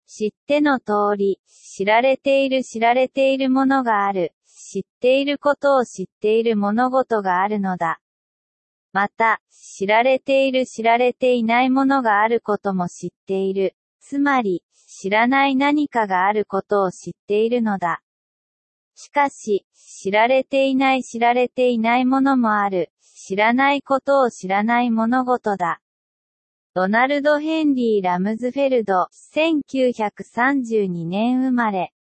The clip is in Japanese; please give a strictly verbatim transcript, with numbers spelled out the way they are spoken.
知っての通り、知られている知られているものがある。知っていることを知っている物事があるのだ。また、知られている知られていないものがあることも知っている。つまり、知らない何かがあることを知っているのだ。しかし、知られていない知られていないものもある。知らないことを知らない物事だ。ドナルド・ヘンリー・ラムズフェルド、せんきゅうひゃくさんじゅうにねん生まれ。